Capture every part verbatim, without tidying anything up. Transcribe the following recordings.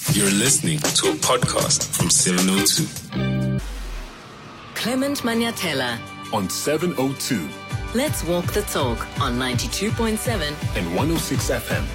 You're listening to a podcast from seven oh two. Clement Maniatella on seven oh two. Let's walk the talk on ninety-two point seven and one oh six F M.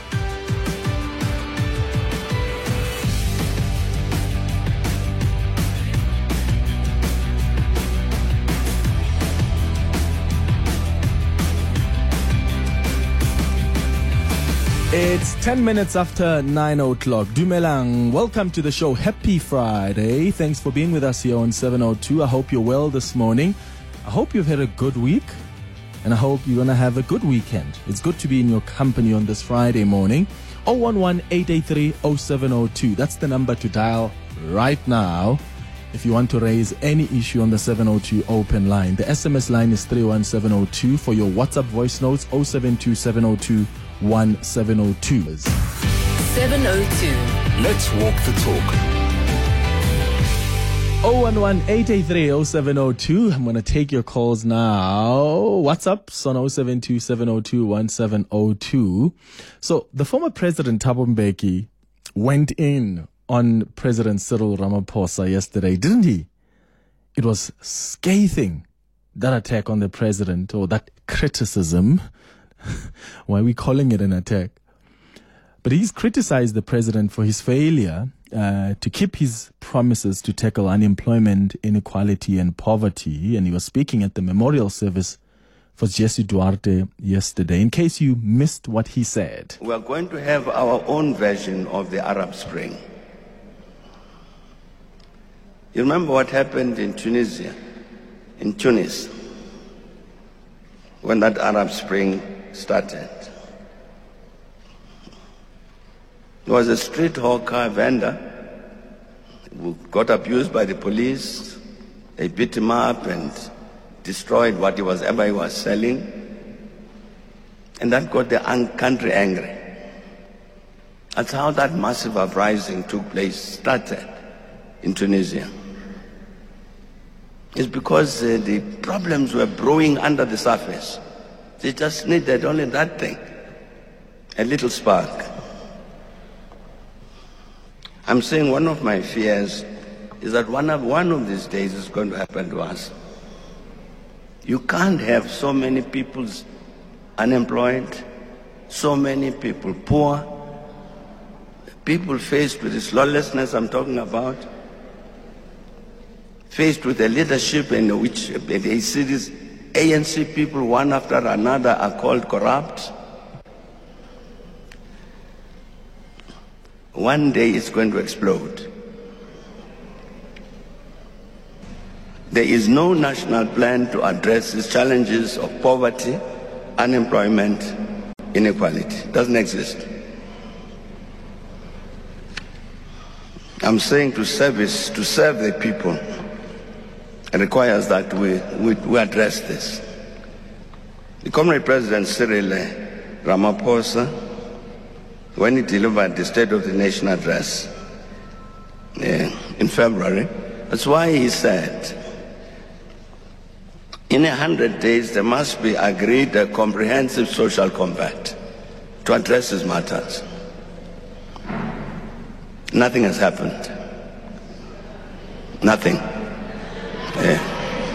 It's ten minutes after nine o'clock. Dumelang, welcome to the show. Happy Friday. Thanks for being with us here on seven oh two. I hope you're well this morning. I hope you've had a good week. And I hope you're going to have a good weekend. It's good to be in your company on this Friday morning. oh one one, eight eight three, oh seven oh two. That's the number to dial right now if you want to raise any issue on the seven oh two open line. The S M S line is three one seven oh two. For your WhatsApp voice notes, oh seven two seven oh two one seven oh two. seven oh two. Let's walk the talk. oh one one, eight eight three, oh seven oh two. I'm going to take your calls now. WhatsApp on oh seven two seven oh two one seven oh two. So the former President Thabo Mbeki went in on President Cyril Ramaphosa yesterday, didn't he? It was scathing, that attack on the president, or that criticism. Why are we calling it an attack? But he's criticized the president for his failure uh, to keep his promises to tackle unemployment, inequality, and poverty. And he was speaking at the memorial service for Jesse Duarte yesterday. In case you missed what he said, we are going to have our own version of the Arab Spring. You remember what happened in Tunisia, in Tunis, when that Arab Spring started? There was a street hawker vendor who got abused by the police. They beat him up and destroyed what he was ever he was selling. And that got the country angry. That's how that massive uprising took place, started in Tunisia. It's because uh, the problems were brewing under the surface. They just needed only that thing, a little spark. I'm saying one of my fears is that one of, one of these days is going to happen to us. You can't have so many people unemployed, so many people poor, people faced with this lawlessness I'm talking about, faced with a leadership in which they see these A N C people, one after another, are called corrupt. One day it's going to explode. There is no national plan to address these challenges of poverty, unemployment, inequality. It doesn't exist. I'm saying to service, to serve the people, it requires that we, we, we address this. The Comrade President Cyril Ramaphosa, when he delivered the State of the Nation address uh, in February, that's why he said, in a hundred days there must be agreed a comprehensive social compact to address these matters. Nothing has happened. Nothing. Yeah.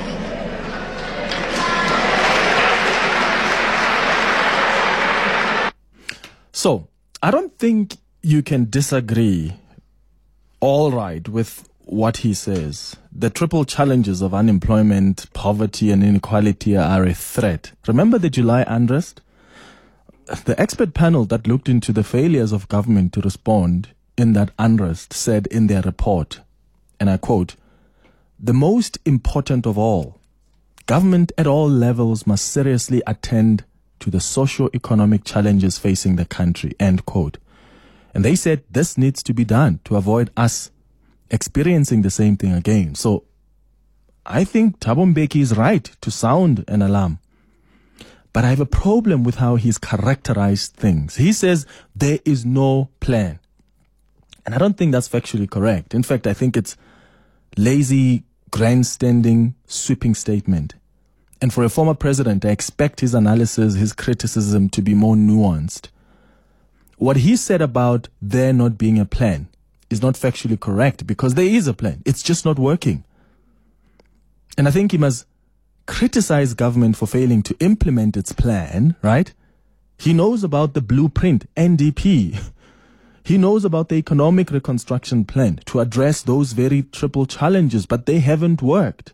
So, I don't think you can disagree all right with what he says. The triple challenges of unemployment, poverty, and inequality are a threat. Remember the July unrest? The expert panel that looked into the failures of government to respond in that unrest said in their report, and I quote, "The most important of all, government at all levels must seriously attend to the socio-economic challenges facing the country," end quote. And they said this needs to be done to avoid us experiencing the same thing again. So I think Thabo Mbeki is right to sound an alarm. But I have a problem with how he's characterized things. He says there is no plan. And I don't think that's factually correct. In fact, I think it's lazy, grandstanding, sweeping statement. And for a former president, I expect his analysis, his criticism to be more nuanced. What he said about there not being a plan is not factually correct, because there is a plan. It's just not working. And I think he must criticize government for failing to implement its plan, right? He knows about the blueprint, N D P. He knows about the economic reconstruction plan to address those very triple challenges, but they haven't worked.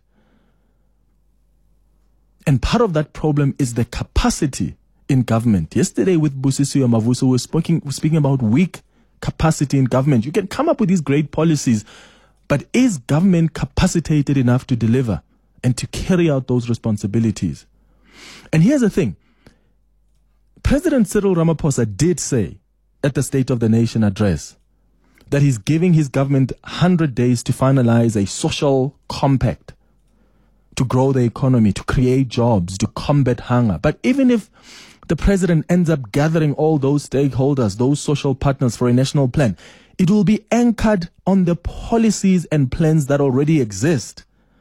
And part of that problem is the capacity in government. Yesterday with Busisiwe Mavuso, we were speaking, speaking about weak capacity in government. You can come up with these great policies, but is government capacitated enough to deliver and to carry out those responsibilities? And here's the thing. President Cyril Ramaphosa did say at the State of the Nation address that he's giving his government one hundred days to finalize a social compact to grow the economy, to create jobs, to combat hunger. But even if the president ends up gathering all those stakeholders, those social partners for a national plan, it will be anchored on the policies and plans that already exist.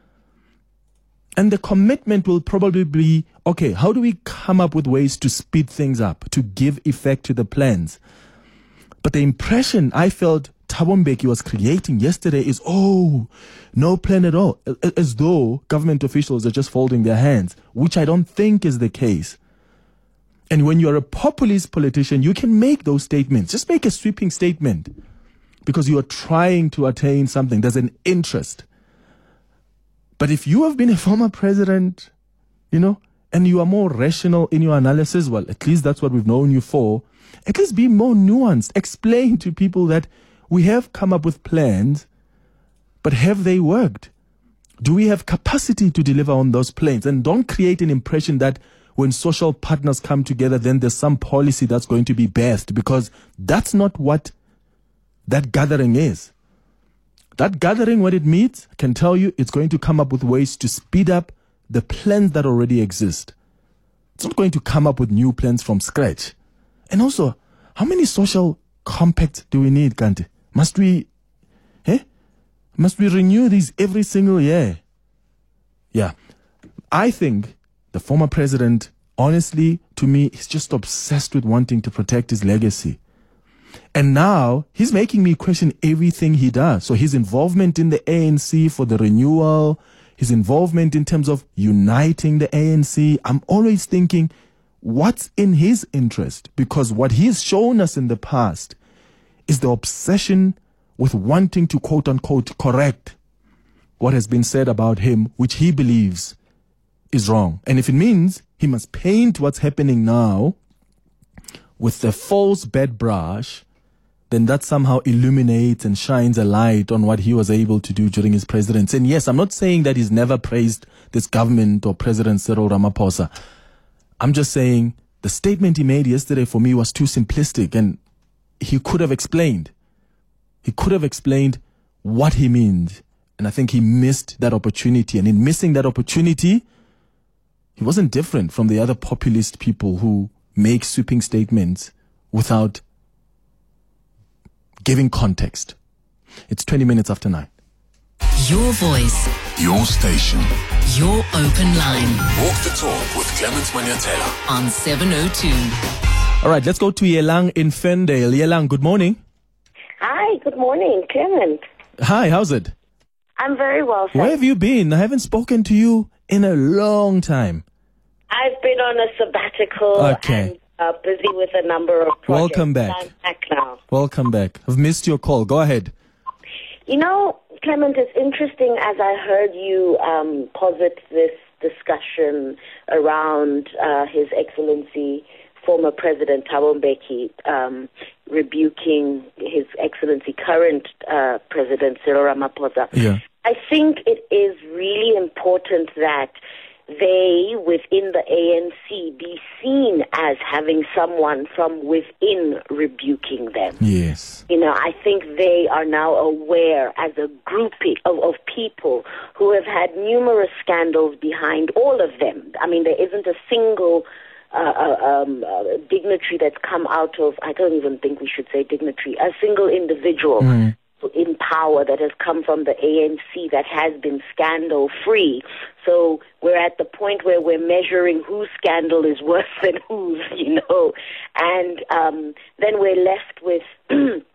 And the commitment will probably be, okay, how do we come up with ways to speed things up, to give effect to the plans? But the impression I felt Thabo Mbeki was creating yesterday is, oh, no plan at all, as though government officials are just folding their hands, which I don't think is the case. And when you're a populist politician, you can make those statements. Just make a sweeping statement because you are trying to attain something. There's an interest. But if you have been a former president, you know, and you are more rational in your analysis, well, at least that's what we've known you for, at least be more nuanced. Explain to people that we have come up with plans, but have they worked? Do we have capacity to deliver on those plans? And don't create an impression that when social partners come together, then there's some policy that's going to be best, because that's not what that gathering is. That gathering, what it means, I can tell you, it's going to come up with ways to speed up the plans that already exist. It's not going to come up with new plans from scratch. And also, how many social compacts do we need, Kante? Must we, eh? Must we renew these every single year? Yeah. I think the former president, honestly, to me, is just obsessed with wanting to protect his legacy. And now he's making me question everything he does. So his involvement in the A N C for the renewal, his involvement in terms of uniting the A N C, I'm always thinking, what's in his interest? Because what he's shown us in the past is the obsession with wanting to quote unquote correct what has been said about him, which he believes is wrong. And if it means he must paint what's happening now with a false bed brush, then that somehow illuminates and shines a light on what he was able to do during his presidency. And yes, I'm not saying that he's never praised this government or President Cyril Ramaphosa. I'm just saying the statement he made yesterday for me was too simplistic, and he could have explained. He could have explained what he means. And I think he missed that opportunity. And in missing that opportunity, he wasn't different from the other populist people who make sweeping statements without giving context. It's twenty minutes after nine. Your voice, Your station. your open line Walk the talk with Clement Manyatela. on seven oh two. All right, let's go to Yelang in Ferndale. Yelang, good morning. Hi, good morning, Clement. Hi, how's it? I'm very well, Where thanks. have you been? I haven't spoken to you in a long time. I've been on a sabbatical Okay. and uh, busy with a number of projects. Welcome back. I'm back now. Welcome back. I've missed your call. Go ahead. You know, Clement, it's interesting as I heard you um, posit this discussion around uh, His Excellency, former President Thabo Mbeki, um, rebuking His Excellency, current uh, President Cyril Ramaphosa. Yeah. I think it is really important that they, within the A N C, be seen as having someone from within rebuking them. Yes. You know, I think they are now aware as a group of, of people who have had numerous scandals behind all of them. I mean, there isn't a single uh, um, uh, dignitary that's come out of, I don't even think we should say dignitary, a single individual Mm. in power that has come from the A N C that has been scandal-free. So we're at the point where we're measuring whose scandal is worse than whose, you know. And um, then we're left with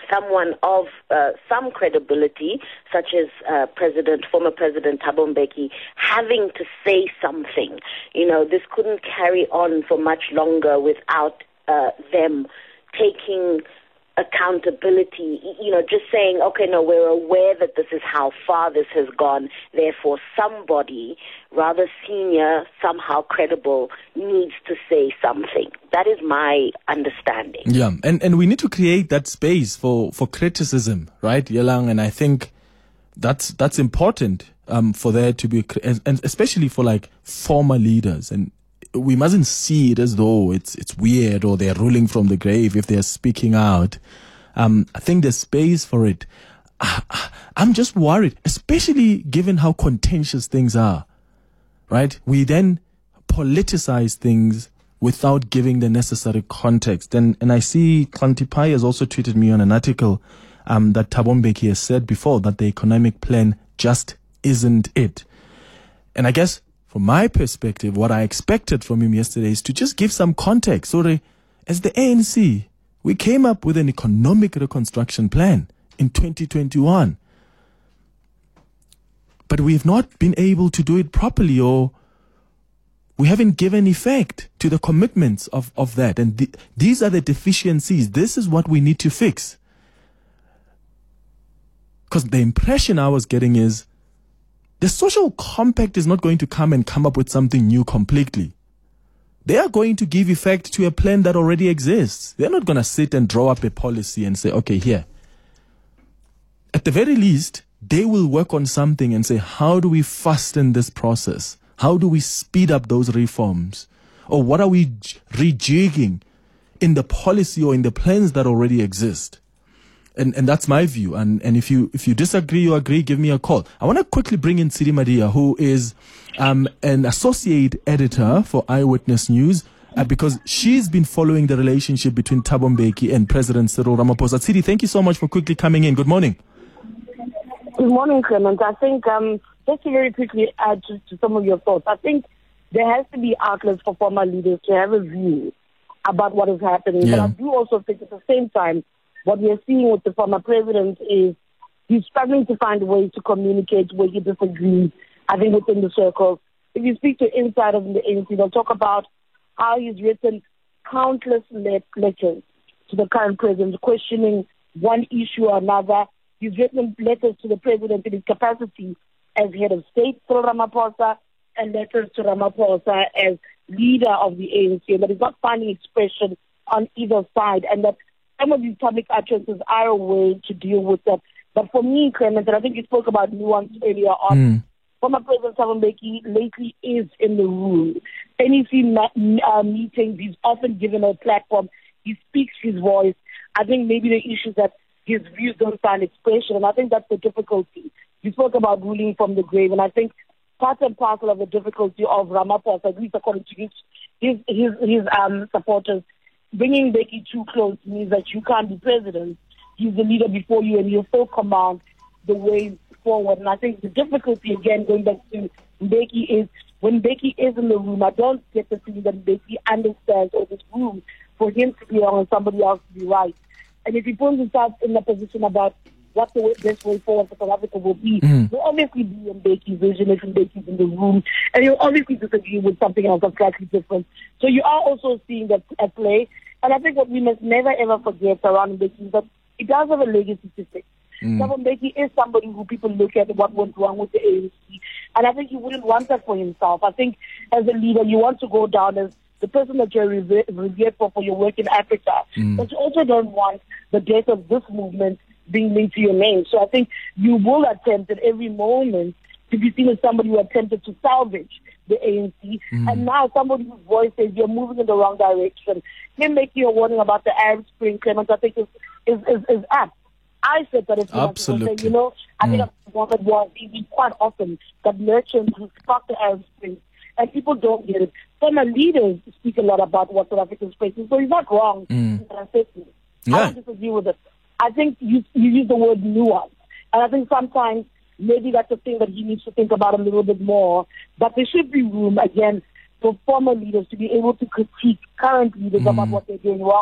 someone of uh, some credibility, such as uh, President, former President Thabo Mbeki, having to say something. You know, this couldn't carry on for much longer without uh, them taking accountability, you know, just saying, okay, no, we're aware that this is how far this has gone, therefore somebody rather senior, somehow credible, needs to say something. That is my understanding. Yeah, and, and we need to create that space for, for criticism, right, Yelang? And I think that's that's important um, for there to be, and, and especially for like former leaders. And we mustn't see it as though it's it's weird or they're ruling from the grave if they're speaking out. Um, I think there's space for it. I, I'm just worried, especially given how contentious things are, right? We then politicize things without giving the necessary context. And and I see Klantipai has also tweeted me on an article um, that Thabo Mbeki has said before that the economic plan just isn't it. And I guess from my perspective, what I expected from him yesterday is to just give some context. So as the A N C, we came up with an economic reconstruction plan in twenty twenty-one. But we've not been able to do it properly, or we haven't given effect to the commitments of, of that. And th- these are the deficiencies. This is what we need to fix. Because the impression I was getting is the social compact is not going to come and come up with something new completely. They are going to give effect to a plan that already exists. They're not going to sit and draw up a policy and say, okay, here. At the very least, they will work on something and say, how do we fasten this process? How do we speed up those reforms? Or what are we rejigging in the policy or in the plans that already exist? And and that's my view. And and if you if you disagree or agree, give me a call. I want to quickly bring in Sidi Madia, who is um, an associate editor for Eyewitness News, uh, because she's been following the relationship between Thabo Mbeki and President Cyril Ramaphosa. Sidi, thank you so much for quickly coming in. Good morning. Good morning, Clement. I think um, just to very quickly add to, to some of your thoughts, I think there has to be outlets for former leaders to have a view about what is happening. Yeah. But I do also think at the same time, what we are seeing with the former president is he's struggling to find ways to communicate where he disagrees, I think, within the circles. If you speak to insiders in the A N C, they'll talk about how he's written countless let- letters to the current president, questioning one issue or another. He's written letters to the president in his capacity as head of state, Cyril Ramaphosa, and letters to Ramaphosa as leader of the A N C, and that he's not finding expression on either side, and that some of these public utterances are a way to deal with that. But for me, Clement, and I think you spoke about nuance earlier on, mm. former President Thabo Mbeki lately is in the room. N E C ma- uh, meetings, he's often given a platform. He speaks his voice. I think maybe the issue is that his views don't find expression, and I think that's the difficulty. You spoke about ruling from the grave, and I think part and parcel of the difficulty of Ramaphosa, at least according to his his his, his um, supporters, bringing Mbeki too close means that you can't be president. He's the leader before you, and he'll still command the way forward. And I think the difficulty, again, going back to Mbeki, is when Mbeki is in the room, I don't get the feeling that Mbeki understands or there's room for him to be wrong and somebody else to be right. And if he puts himself in a position about what the way, best way forward for South Africa will be, mm. he'll obviously be in Mbeki's vision if Mbeki's in the room, and he'll obviously disagree with something else that's slightly different. So you are also seeing that at play. And I think what we must never ever forget around Mbeki is that he does have a legacy to fix. Mm. Thabo Mbeki is somebody who people look at what went wrong with the A N C. And I think he wouldn't want that for himself. I think as a leader, you want to go down as the person that you're revered for for your work in Africa. Mm. But you also don't want the death of this movement being linked to your name. So I think you will attempt at every moment to be seen as somebody who attempted to salvage the A N C. Mm. And now somebody whose voice says you're moving in the wrong direction. Him making a warning about the Arab Spring, Clement, I think is, is, is, is apt. I said that it's absolutely. Say, you know, I mm. think what was even quite often that merchants who spark the Arab Spring, and people don't get it. Former leaders speak a lot about what South Africa's facing, so he's not wrong mm. in that assessment. Yeah. I don't disagree with it. I think you, you use the word nuance, and I think sometimes maybe that's a thing that he needs to think about a little bit more. But there should be room, again, for former leaders to be able to critique current leaders mm. about what they're doing wrong,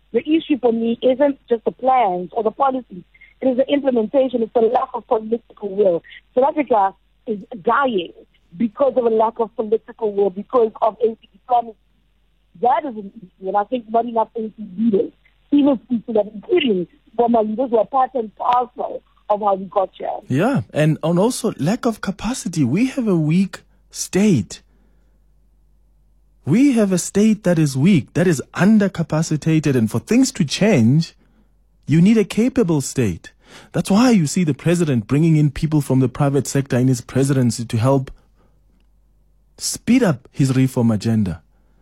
The issue for me isn't just the plans or the policies. It is the implementation. It's the lack of political will. South Africa is dying because of a lack of political will, because of A C diplomacy. That is an issue, and I think not enough A C leaders, even people that, including former leaders, who are part and parcel of how we got here. Yeah, and, and also lack of capacity. We have a weak state. We have a state that is weak, that is undercapacitated, and for things to change, you need a capable state. That's why you see the president bringing in people from the private sector in his presidency to help speed up his reform agenda.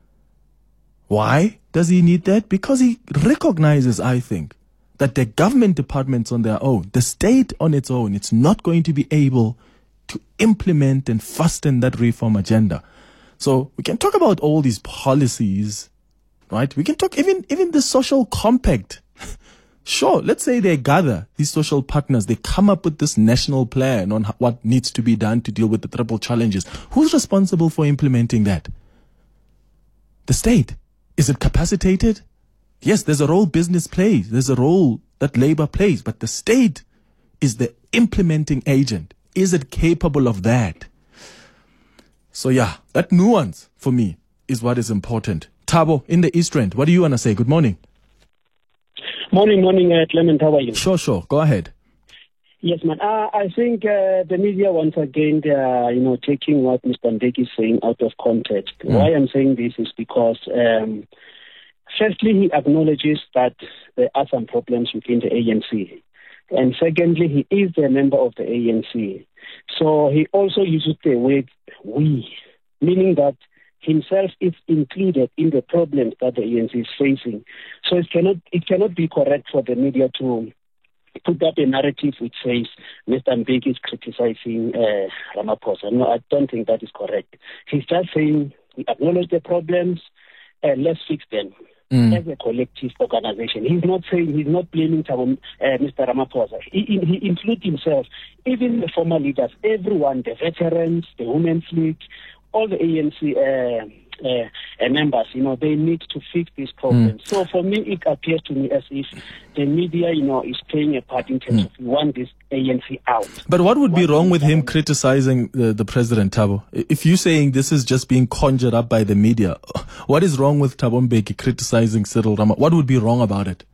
Why does he need that? Because he recognizes, I think, that the government departments on their own, the state on its own, it's not going to be able to implement and fasten that reform agenda. So we can talk about all these policies, right? We can talk even, even the social compact. Sure, let's say they gather, these social partners, they come up with this national plan on what needs to be done to deal with the triple challenges. Who's responsible for implementing that? The state. Is it capacitated? Yes, there's a role business plays. There's a role that labor plays, but the state is the implementing agent. Is it capable of that? So yeah, that nuance for me is what is important. Thabo, in the East Rand, what do you want to say? Good morning. Morning, morning, uh, Clement. How are you? Sure, sure. Go ahead. Yes, man. Uh, I think uh, the media once again, they are, you know, taking what Mister Mbeki is saying out of context. Mm. Why I'm saying this is because, um, firstly, he acknowledges that there are some problems within the A N C. And secondly, he is a member of the A N C. So he also uses the word we, meaning that himself is included in the problems that the A N C is facing. So it cannot it cannot be correct for the media to put up a narrative which says Mister Mbeki is criticizing uh, Ramaphosa. No, I don't think that is correct. He's just saying we acknowledge the problems, uh, let's fix them. Mm. As a collective organization. He's not saying, he's not blaming uh, Mister Ramaphosa. He, he includes himself, even the former leaders, everyone, the veterans, the Women's League, all the A N C uh, uh, uh, members, you know, they need to fix these problems. Mm. So for me, it appears to me as if the media, you know, is playing a part in terms mm. of we want this A N C out. But what would what be wrong with him criticizing the, the president, Thabo? If you're saying this is just being conjured up by the media, what is wrong with Thabo Mbeki criticizing Cyril Ramaphosa? What would be wrong about it?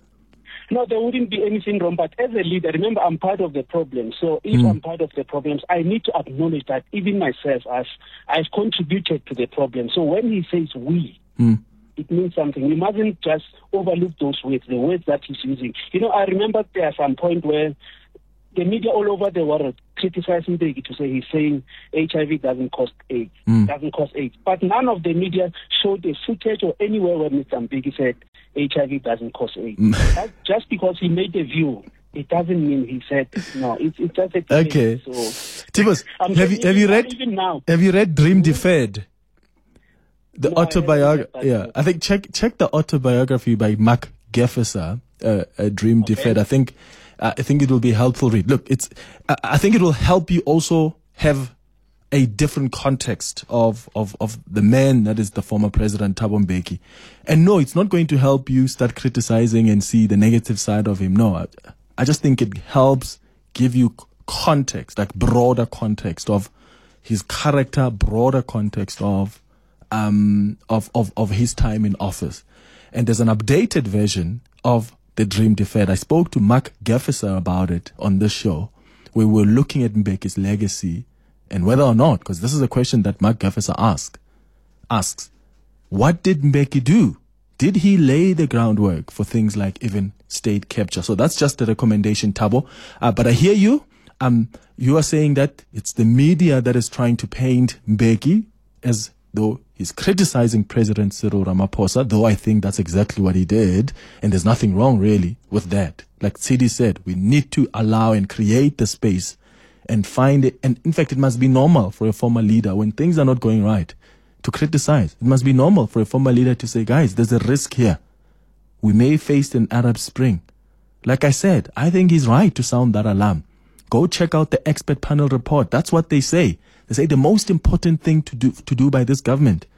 No, there wouldn't be anything wrong. But as a leader, remember, I'm part of the problem. So if mm. I'm part of the problems, I need to acknowledge that even myself, I've, I've contributed to the problem. So when he says we, mm. it means something. We mustn't just overlook those words, the words that he's using. You know, I remember there are some point where the media all over the world criticizing Mbeki to say he's saying H I V doesn't cause AIDS, mm. doesn't cause AIDS. But none of the media showed a footage or anywhere where Mister Mbeki said H I V doesn't cause AIDS. Mm. That's just because he made a view, it doesn't mean he said no. It's, it's just a okay. So, Tibus, have you have you read even now, have you read Dream Deferred? The no, autobiography. Yeah, I think check check the autobiography by Mark Gefesser, uh, uh, Dream okay. Deferred. I think. Uh, I think it will be a helpful read. Look, it's. Uh, I think it will help you also have a different context of, of, of the man that is the former president, Thabo Mbeki. And no, it's not going to help you start criticizing and see the negative side of him. No, I, I just think it helps give you context, like broader context of his character, broader context of um of, of, of his time in office. And there's an updated version of The Dream Deferred. I spoke to Mark Gefesser about it on this show. We were looking at Mbeki's legacy and whether or not, because this is a question that Mark Gefesser ask, asks, what did Mbeki do? Did he lay the groundwork for things like even state capture? So that's just a recommendation, Thabo. Uh, but I hear you. Um, you are saying that it's the media that is trying to paint Mbeki as though he's criticizing President Cyril Ramaphosa, though I think that's exactly what he did. And there's nothing wrong really with that. Like Sidi said, we need to allow and create the space and find it. And in fact, it must be normal for a former leader when things are not going right to criticize. It must be normal for a former leader to say, guys, there's a risk here. We may face an Arab Spring. Like I said, I think he's right to sound that alarm. Go check out the expert panel report. That's what they say. They say the most important thing to do to do by this government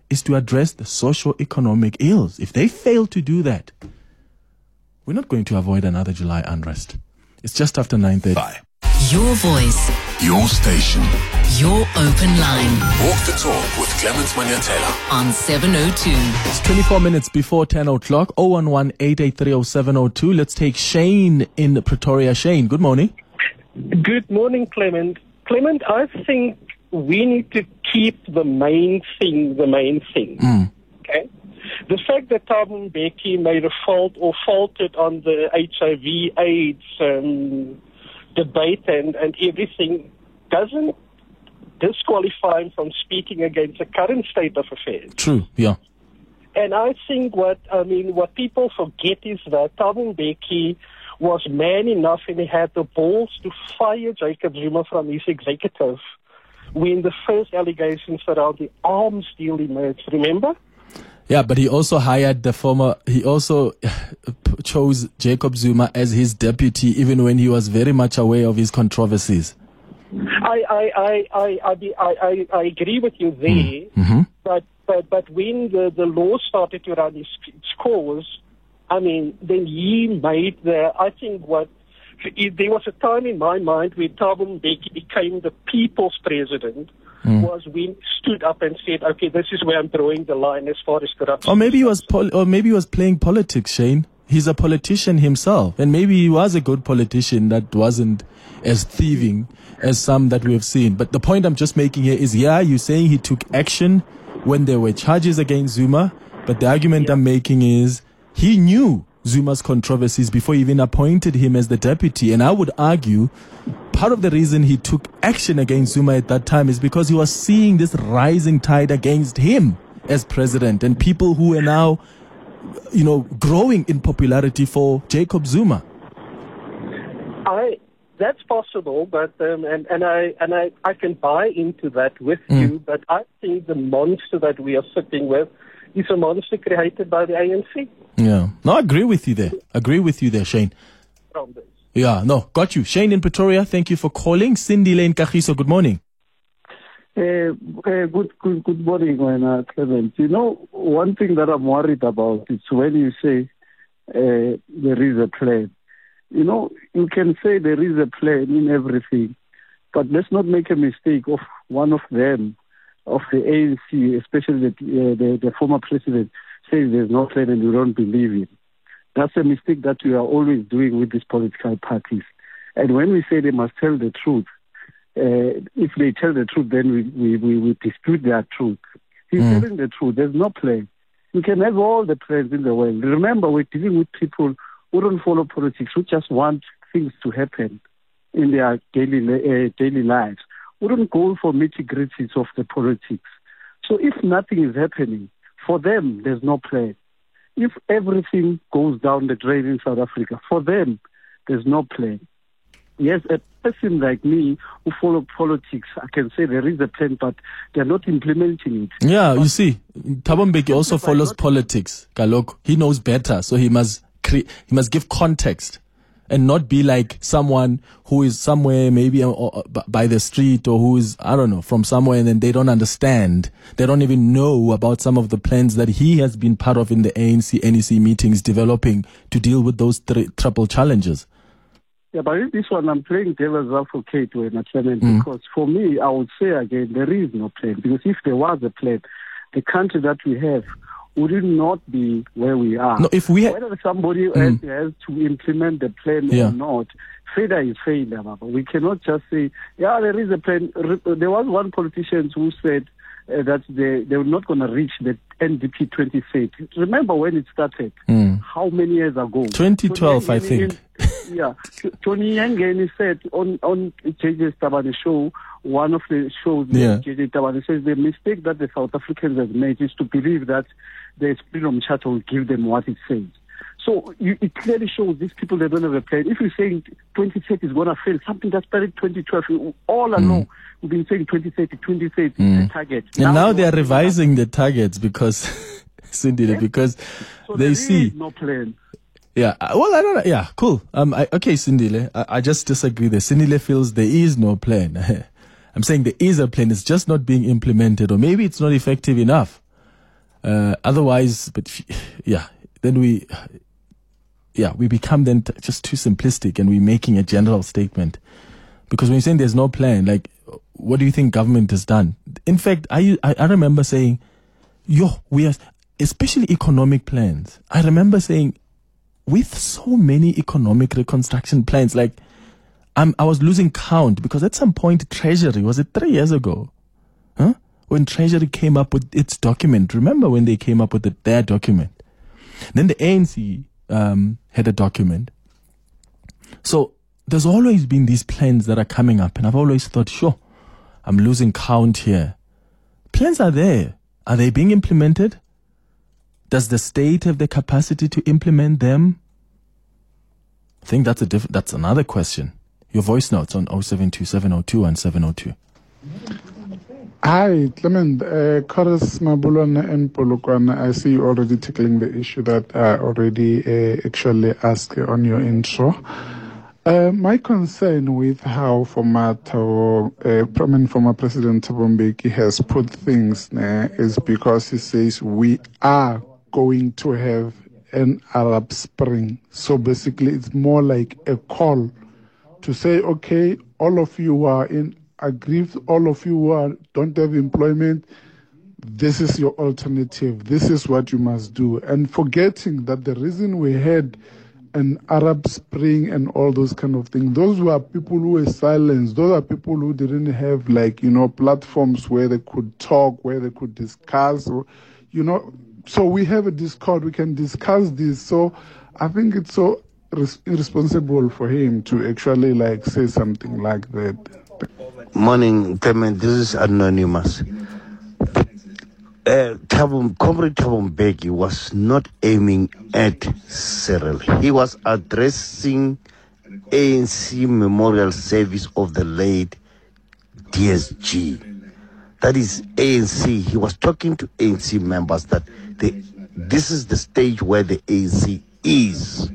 is to address the socio-economic ills. If they fail to do that, we're not going to avoid another July unrest. It's just after nine thirty. Bye. Your voice, Your station. your open line Walk the talk with Clement Manyatela. on seven oh two. It's twenty-four minutes before ten o'clock. oh one one, eight eight three, oh seven oh two. Let's take Shane in Pretoria. Shane, good morning. Good morning, Clement. Clement, I think we need to keep the main thing the main thing. Mm. Okay? The fact that Thabo Mbeki made a fault or faulted on the H I V AIDS um, debate and, and everything doesn't disqualify him from speaking against the current state of affairs. True, yeah. And I think what I mean, what people forget is that Thabo Mbeki was man enough and he had the balls to fire Jacob Zuma from his executive when the first allegations around the arms deal emerged. Remember? Yeah, but he also hired the former, he also chose Jacob Zuma as his deputy, even when he was very much aware of his controversies. I I I I I, be- I, I, I agree with you there, Mm-hmm. but but but when the, the law started to run its, its course, I mean, then he made the. I think what it, there was a time in my mind where Thabo Mbeki became the people's president. Mm. Was when he stood up and said, "Okay, this is where I'm drawing the line as far as corruption." Or maybe he was, pol- or maybe he was playing politics, Shane. He's a politician himself, and maybe he was a good politician that wasn't as thieving as some that we have seen. But the point I'm just making here is, yeah, you're saying he took action when there were charges against Zuma, but the argument Yeah. I'm making is he knew Zuma's controversies before he even appointed him as the deputy. And I would argue part of the reason he took action against Zuma at that time is because he was seeing this rising tide against him as president and people who are now, you know, growing in popularity for Jacob Zuma. I that's possible, but um, and and I and I, I can buy into that with Mm. you. But I think the monster that we are sitting with is a monster created by the A N C. Yeah. No, I agree with you there. Agree with you there, Shane. From this. Yeah, no, got you. Shane in Pretoria, thank you for calling. Cindy Lane Kagiso, good morning. Uh, uh, good, good, good morning, uh, Clement. You know, one thing that I'm worried about is when you say uh, there is a plan. You know, you can say there is a plan in everything, but let's not make a mistake of one of them, of the A N C, especially the, uh, the, the former president, says there's no plan and you don't believe it. That's a mistake that we are always doing with these political parties. And when we say they must tell the truth, uh, if they tell the truth, then we, we, we, we dispute their truth. He's Mm. telling the truth. There's no plan. You can have all the plans in the world. Remember, we're dealing with people who don't follow politics, who just want things to happen in their daily uh, daily lives. We don't go for nitty-gritties of the politics. So if nothing is happening, for them, there's no plan. If everything goes down the drain in South Africa, for them, there's no plan. Yes, a person like me who follow politics, I can say there is a plan, but they're not implementing it. Yeah, you see, Thabo Mbeki also Simply by follows not- politics. Kalok, he knows better, so he must cre- he must give context and not be like someone who is somewhere maybe uh, uh, by the street or who is, I don't know, from somewhere and then they don't understand. They don't even know about some of the plans that he has been part of in the A N C, N E C meetings developing to deal with those three triple challenges. Yeah, but in this one, I'm playing devil's advocate when I Clement, Mm. because for me, I would say again, there is no plan. Because if there was a plan, the country that we have would not be where we are. No, if we had, Whether somebody Mm. has, has to implement the plan Yeah. or not, failure is failure, Baba. We cannot just say, yeah, there is a plan. Re- There was one politician who said uh, that they, they were not going to reach the N D P twenty thirty. Remember when it started? Mm. How many years ago? twenty twelve, I Tony Yengeni- think. Yeah, Tony Yengeni said on on J J Tabane show, one of the shows, Yeah. J J Tabane says the mistake that the South Africans have made is to believe that the Freedom Charter will give them what it says. So you, it clearly shows these people, they don't have a plan. If you're saying twenty thirty is going to fail, something that started twenty twelve, all along we've been saying twenty thirty, twenty thirty is the target. And now they are want to revising the targets because, Cindy, because So they there see. is no plan. Yeah, uh, well, I don't know. Yeah, cool. Um, I, okay, Sindile, I, I just disagree there. Sindile feels there is no plan. I'm saying there is a plan. It's just not being implemented, or maybe it's not effective enough. Uh, otherwise, but yeah, then we, yeah, we become then t- just too simplistic, and we're making a general statement. Because when you're saying there's no plan, like, what do you think government has done? In fact, I I, I remember saying, yo, we are, especially economic plans. I remember saying, with so many economic reconstruction plans, like, I'm, I was losing count, because at some point, Treasury, was it three years ago? Huh? When Treasury came up with its document. Remember when they came up with the, their document? Then the A N C um, had a document. So there's always been these plans that are coming up, and I've always thought, sure, I'm losing count here. Plans are there. Are they being implemented? Does the state have the capacity to implement them? I think that's a diff- that's another question. Your voice notes on oh seven two seven oh two one seven oh two. Hi, Clement. Uh, Chorus Mabulwana and Polokwane. I see you already tackling the issue that I already uh, actually asked on your intro. Uh, my concern with how former, Thabo, uh, I mean, former President Thabo Mbeki has put things uh, is because he says we are going to have an Arab Spring. So basically, it's more like a call to say, okay, all of you who are in aggrieved, all of you who are, don't have employment, this is your alternative. This is what you must do. And forgetting that the reason we had an Arab Spring and all those kind of things, those were people who were silenced. Those are people who didn't have, like, you know, platforms where they could talk, where they could discuss, or, you know. So we have a Discord, we can discuss this. So I think it's so res- irresponsible for him to actually, like, say something like that. Morning, Clement. This is Anonymous. Uh, Thabo, Comrade Thabo Mbeki was not aiming at Cyril. He was addressing A N C Memorial Service of the late D S G. That is A N C. He was talking to A N C members that they, this is the stage where the A N C is.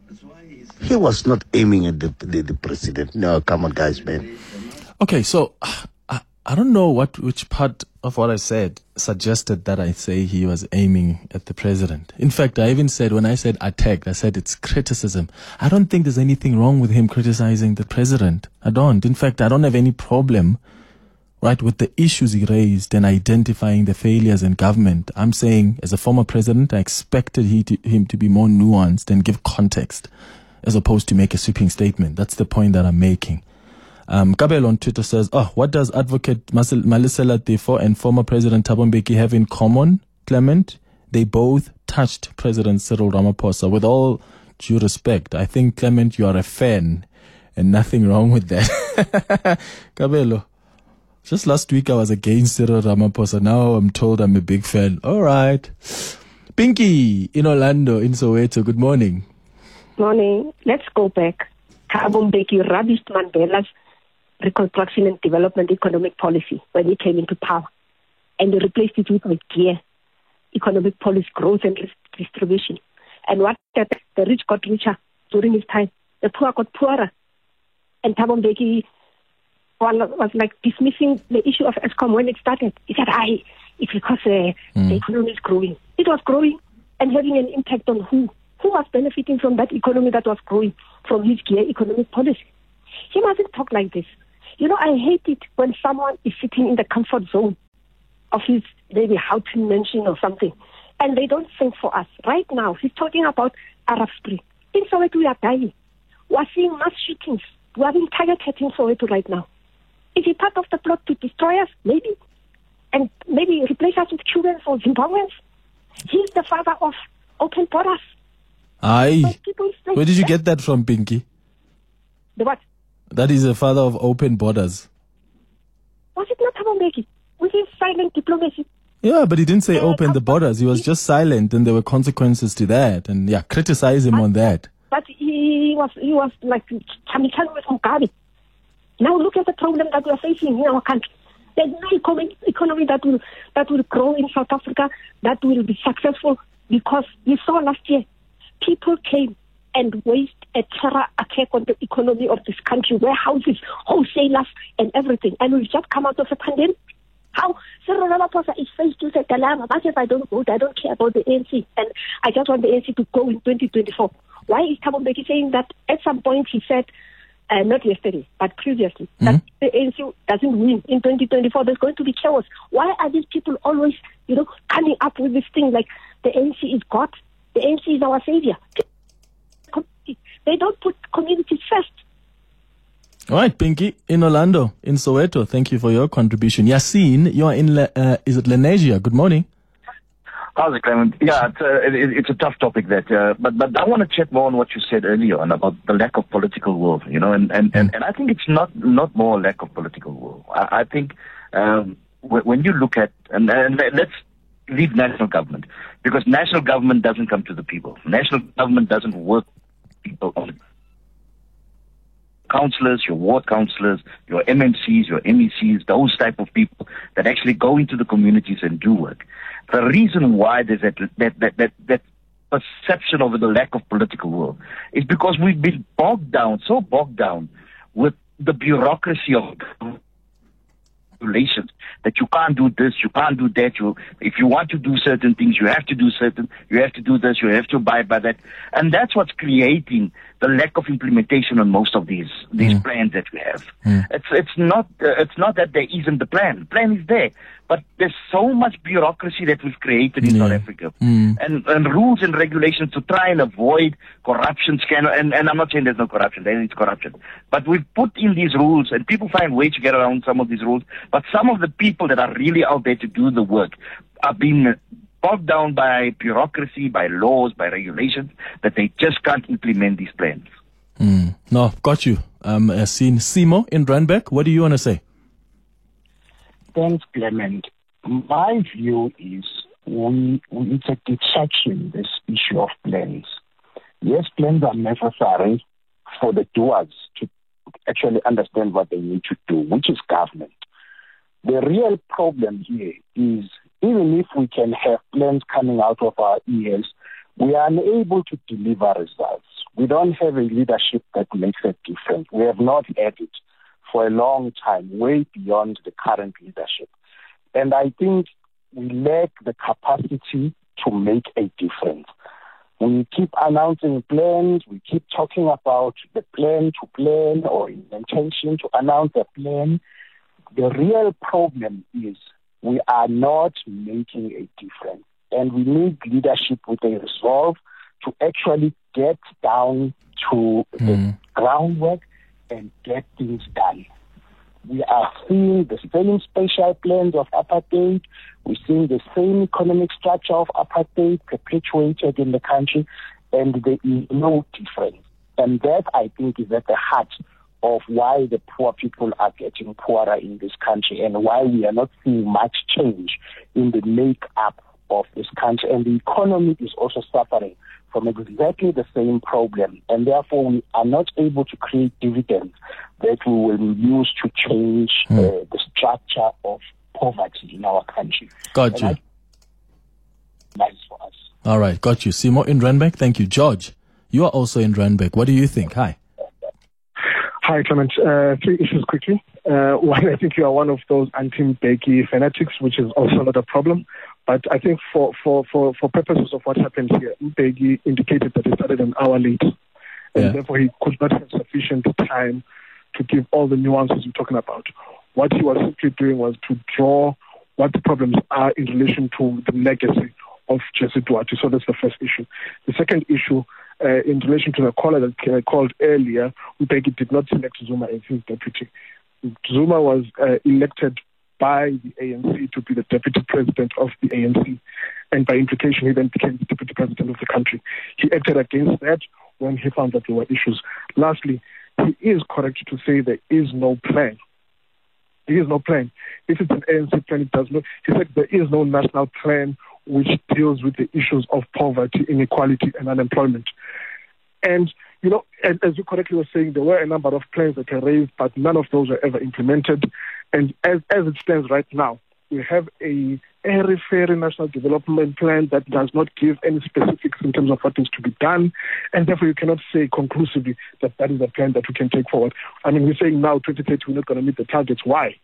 He was not aiming at the, the, the president. No, come on, guys, man. Okay, so I, I don't know what which part of what I said suggested that I say he was aiming at the president. In fact, I even said, when I said attacked, I said it's criticism. I don't think there's anything wrong with him criticizing the president. I don't. In fact, I don't have any problem, right, with the issues he raised and identifying the failures in government. I'm saying, as a former president, I expected he to, him to be more nuanced and give context, as opposed to make a sweeping statement. That's the point that I'm making. Um, Kabel on Twitter says, oh, what does Advocate Malisela Tefo and former President Thabo Mbeki have in common, Clement? They both touched President Cyril Ramaphosa. With all due respect, I think, Clement, you are a fan, and nothing wrong with that. Kabelo, just last week I was against Cyril Ramaphosa. Now I'm told I'm a big fan. All right. Pinky in Orlando, in Soweto, good morning. Morning. Let's go back. Thabo Mbeki rubbished Mandela's Reconstruction and Development economic policy when he came into power, and they replaced it with GEAR, economic policy growth and distribution. And what happened? The rich got richer during his time, the poor got poorer. And Thabo Mbeki was like dismissing the issue of Eskom when it started. He said, "I, it's because uh, mm. the economy is growing." It was growing and having an impact on who? Who was benefiting from that economy that was growing from his GEAR economic policy? He mustn't talk like this. You know, I hate it when someone is sitting in the comfort zone of his maybe Houghton mansion or something, and they don't think for us. Right now, he's talking about Arab Spring. In Soweto, we are dying. We are seeing mass shootings. We are being targeted in Soweto right now. Is he part of the plot to destroy us? Maybe. And maybe replace us with Cubans or Zimbabweans? He's the father of open borders. Aye. Where did you get that from, Pinky? The what? That is the father of open borders. Was it not Thabo Mbeki? Was it silent diplomacy? Yeah, but he didn't say uh, open the borders. He was just silent, and there were consequences to that. And yeah, criticize him but, on that. But he was he was like Chamikano with Mugabe. Now look at the problem that we are facing in our country. There's no economy, economy that will that will grow in South Africa, that will be successful, because we saw last year people came and waged a terror attack on the economy of this country, warehouses, wholesalers, and everything. And we've just come out of a pandemic. How Cyril Ramaphosa is faced with a dilemma. What if I don't vote? I don't care about the A N C, and I just want the A N C to go in twenty twenty-four. Why is Thabo Mbeki saying that? At some point he said, uh, not yesterday, but previously, mm-hmm. that the A N C doesn't win in twenty twenty-four. There's going to be chaos. Why are these people always, you know, coming up with this thing like the A N C is God, the A N C is our savior? They don't put communities first. All right, Pinky, in Orlando, in Soweto, thank you for your contribution. Yassine, you are in, Le- uh, is it Lenasia? Good morning. How's it, Clement? Yeah, it's a, it, it's a tough topic that, uh, but but I want to chat more on what you said earlier on about the lack of political will, you know, and, and, and, and I think it's not not more lack of political will. I, I think um, when you look at, and, and let's leave national government, because national government doesn't come to the people. National government doesn't work with people on councillors, your ward councillors, your M M Cs, your M E Cs, those type of people that actually go into the communities and do work. The reason why there's that that that that, that perception of the lack of political will is because we've been bogged down, so bogged down with the bureaucracy of regulations that you can't do this, you can't do that. You, if you want to do certain things, you have to do certain, you have to do this, you have to abide by that, and that's what's creating the lack of implementation on most of these these mm. plans that we have. Mm. It's it's not uh, it's not that there isn't the plan. The plan is there, but there's so much bureaucracy that we've created in yeah. South Africa, mm. and and rules and regulations to try and avoid corruption, scandal. And, and I'm not saying there's no corruption, there is corruption, but we've put in these rules, and people find ways to get around some of these rules. But some of the people that are really out there to do the work are being bogged down by bureaucracy, by laws, by regulations, that they just can't implement these plans. Mm. No, got you. Um, uh, seen Simo in Randburg. What do you want to say? Thanks, Clement. My view is we, we, it's a distraction, this issue of plans. Yes, plans are necessary for the doers to actually understand what they need to do, which is government. The real problem here is even if we can have plans coming out of our ears, we are unable to deliver results. We don't have a leadership that makes a difference. We have not had it for a long time, way beyond the current leadership. And I think we lack the capacity to make a difference. We keep announcing plans, we keep talking about the plan to plan or intention to announce a plan. The real problem is we are not making a difference. And we need leadership with a resolve to actually get down to mm. the groundwork and get things done. We are seeing the same spatial plans of apartheid. We're seeing the same economic structure of apartheid perpetuated in the country, and there is no difference. And that, I think, is at the heart of why the poor people are getting poorer in this country and why we are not seeing much change in the makeup of this country. And the economy is also suffering from exactly the same problem. And therefore, we are not able to create dividends that we will use to change mm. uh, the structure of poverty in our country. Got you. Nice for us. All right, got you. Simo in Randburg, thank you. George, you are also in Randburg. What do you think? Hi. Hi, Clement. Uh, three issues quickly. Uh, one, I think you are one of those anti-Mbeki fanatics, which is also not a problem. But I think for, for, for, for purposes of what happened here, Mbeki indicated that he started an hour late. And yeah. therefore he could not have sufficient time to give all the nuances you're talking about. What he was simply doing was to draw what the problems are in relation to the legacy of Jesse Duarte. So that's the first issue. The second issue, Uh, in relation to the caller that uh, called earlier, Mbeki did not select Zuma as his deputy. Zuma was uh, elected by the A N C to be the deputy president of the A N C, and by implication, he then became the deputy president of the country. He acted against that when he found that there were issues. Lastly, he is correct to say there is no plan. There is no plan. If it's an A N C plan, it does not. He said there is no national plan which deals with the issues of poverty, inequality, and unemployment. And, you know, as, as you correctly were saying, there were a number of plans that were raised, but none of those were ever implemented. And as, as it stands right now, we have a very fair national development plan that does not give any specifics in terms of what is to be done. And therefore, you cannot say conclusively that that is a plan that we can take forward. I mean, we're saying now, twenty thirty, we're not going to meet the targets. Why?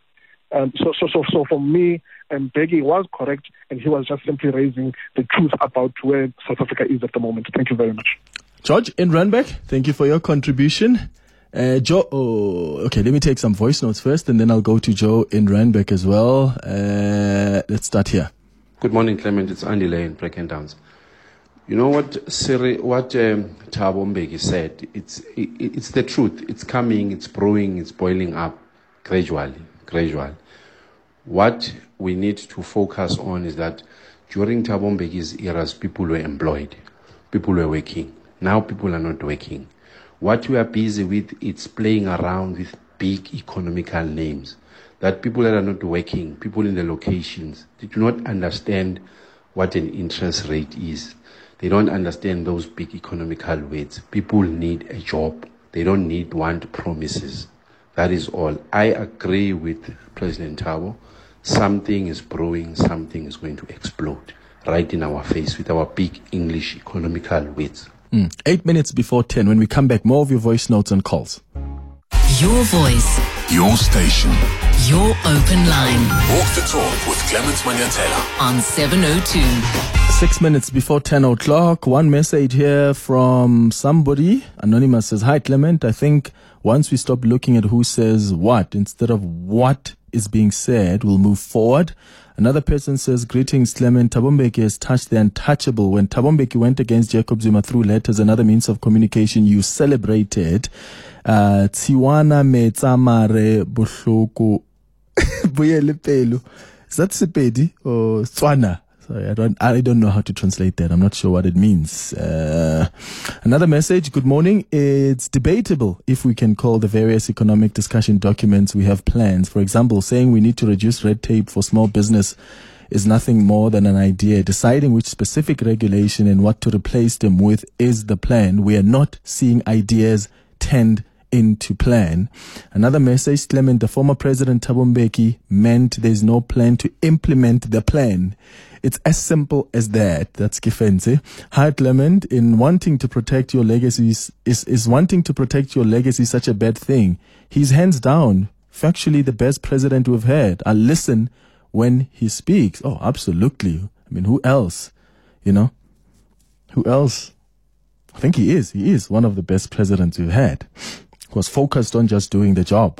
Um, so, so, so, so for me, um, Bheki was correct, and he was just simply raising the truth about where South Africa is at the moment. Thank you very much. George in Randburg, thank you for your contribution. Uh, Joe, oh, okay, let me take some voice notes first, and then I'll go to Joe in Randburg as well. Uh, let's start here. Good morning, Clement. It's Andy Lane, Bracken Downs. You know what Siri, what um, Thabo Mbeki said? It's it, it's the truth. It's coming. It's brewing. It's boiling up gradually, gradually. What we need to focus on is that during Thabo Mbeki's eras, people were employed, people were working. Now people are not working. What we are busy with, it's playing around with big economical names. That people that are not working, people in the locations, they do not understand what an interest rate is. They don't understand those big economical weights. People need a job. They don't need want promises. That is all. I agree with President Thabo. Something is brewing, something is going to explode right in our face with our big English economical weights. Mm. Eight minutes before ten. When we come back, more of your voice notes and calls. Your voice. Your station. Your open line. Walk the talk with Clement Maniatela on seven oh two. Six minutes before ten o'clock. One message here from somebody. Anonymous says, "Hi Clement, I think once we stop looking at who says what instead of what is being said, we'll move forward." Another person says, "Greetings Clement, Thabo Mbeki has touched the untouchable. When Thabo Mbeki went against Jacob Zuma through letters and other means of communication, you celebrated. Tiwana metsamare bohloko buyele pelo." Is that Sepedi or Tswana? Sorry, I don't, I don't know how to translate that. I'm not sure what it means. Uh, another message. Good morning. It's debatable if we can call the various economic discussion documents we have plans. For example, saying we need to reduce red tape for small business is nothing more than an idea. Deciding which specific regulation and what to replace them with is the plan. We are not seeing ideas tend into plan. Another message, Clement, the former president Thabo Mbeki meant there's no plan to implement the plan. It's as simple as that. That's Kifense. Hi, Clement. In wanting to protect your legacies, is, is wanting to protect your legacy such a bad thing? He's hands down, factually the best president we've had. I listen when he speaks. Oh, absolutely. I mean, who else? You know? Who else? I think he is. He is one of the best presidents we've had. He was focused on just doing the job.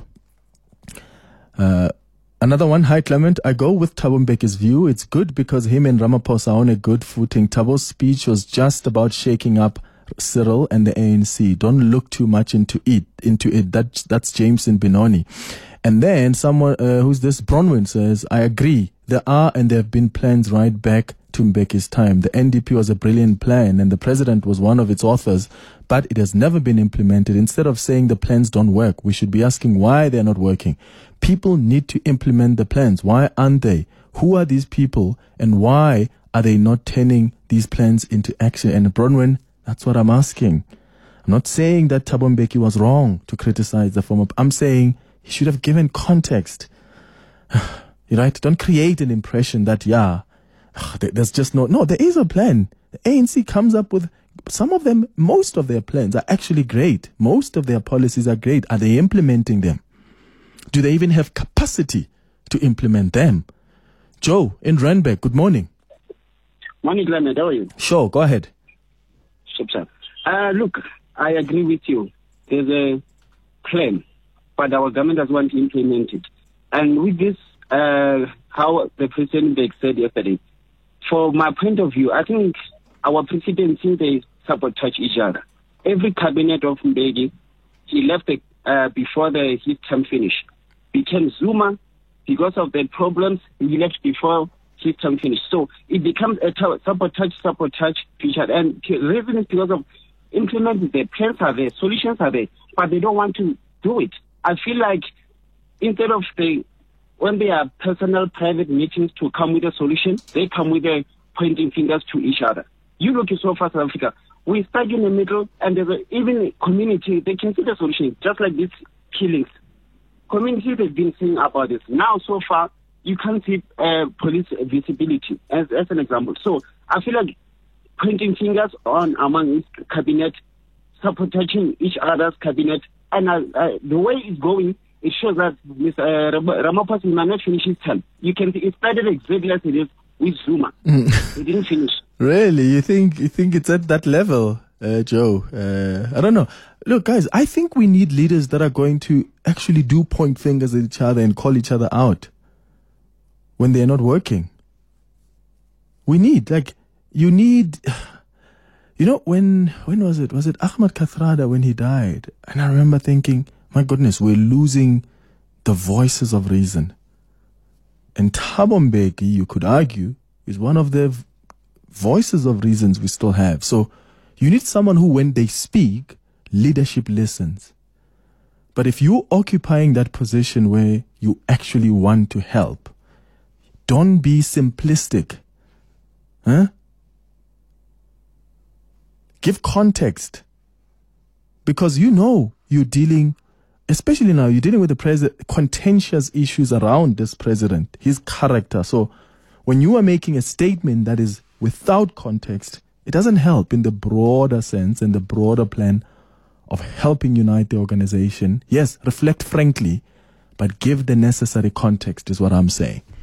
Uh, Another one, hi Clement, I go with Thabo Mbeki's view. It's good because him and Ramaphosa are on a good footing. Thabo's speech was just about shaking up Cyril and the A N C. Don't look too much into it. Into it. That, that's Jameson Benoni. And then someone, uh, who's this? Bronwyn says, I agree. There are and there have been plans right back to Mbeki's time. The N D P was a brilliant plan and the president was one of its authors, but it has never been implemented. Instead of saying the plans don't work, we should be asking why they're not working. People need to implement the plans. Why aren't they? Who are these people and why are they not turning these plans into action? And Bronwyn, that's what I'm asking. I'm not saying that Thabo Mbeki was wrong to criticize the former. I'm saying he should have given context. Right? Don't create an impression that, yeah, there's just no, no, there is a plan. The A N C comes up with some of them, most of their plans are actually great. Most of their policies are great. Are they implementing them? Do they even have capacity to implement them? Joe in Randburg, good morning. Morning, Clement. How are you? Sure, go ahead. Sure. Uh, look, I agree with you. There's a plan, but our government doesn't want to implement it. And with this, uh, how the President said yesterday, for my point of view, I think our president, since they sabotage each other, every cabinet of Mbeki, he left the, uh, before the his term finished. Became Zuma because of the problems. He left before his term finished. So it becomes a sabotage, sabotage feature. And the reason is because of implementing the plans are there, solutions are there, but they don't want to do it. I feel like instead of the when they are personal, private meetings to come with a solution, they come with a pointing fingers to each other. You look at so far South Africa, we start in the middle, and there's a, even community, they can see the solution, just like these killings. Communities have been saying about this. Now, so far, you can't see uh, police visibility, as, as an example. So I feel like pointing fingers on among cabinet, sabotaging each other's cabinet, and uh, uh, the way it's going, it shows that Mister Uh, Ramaphosa might not finish his term. You can it started exactly as it is with Zuma. He didn't finish. Really? You think you think it's at that level, uh, Joe? Uh, I don't know. Look, guys, I think we need leaders that are going to actually do point fingers at each other and call each other out when they're not working. We need, like, you need, you know, when when was it? Was it Ahmad Kathrada when he died? And I remember thinking, my goodness, we're losing the voices of reason. And Thabo Mbeki, you could argue, is one of the v- voices of reasons we still have. So you need someone who, when they speak, leadership listens. But if you're occupying that position where you actually want to help, don't be simplistic. Huh? Give context. Because you know you're dealing, especially now, you're dealing with the president, contentious issues around this president, his character. So when you are making a statement that is without context, it doesn't help in the broader sense and the broader plan of helping unite the organization. Yes, reflect frankly, but give the necessary context is what I'm saying.